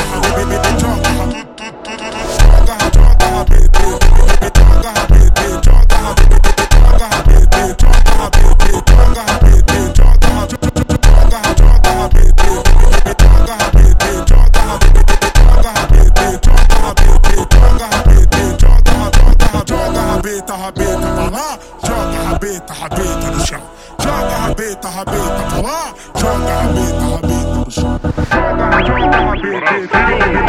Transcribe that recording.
Rabeta pra lá, joga rabeta no chão. Joga rabeta pra lá, joga rabeta no chão. Joga rabeta.